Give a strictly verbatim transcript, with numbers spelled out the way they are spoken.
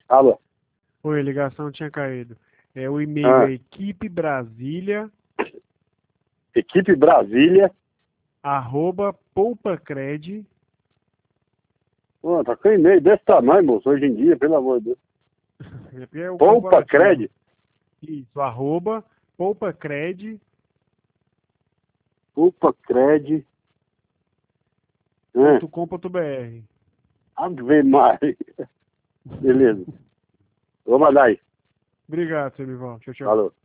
Alô? Oi, a ligação tinha caído. É, o e-mail Ah, é equipe brasília, Equipe Brasília. arroba poupacred, Pô, tá com e-mail desse tamanho, moço, hoje em dia, pelo amor de Deus. é o Poupa corporativo. Cred? Isso, arroba poupacred, Poupa Cred. É. ponto com ponto br. Ave Maria. Beleza. Vou mandar aí. Obrigado, seu Lival. Tchau, tchau. Falou.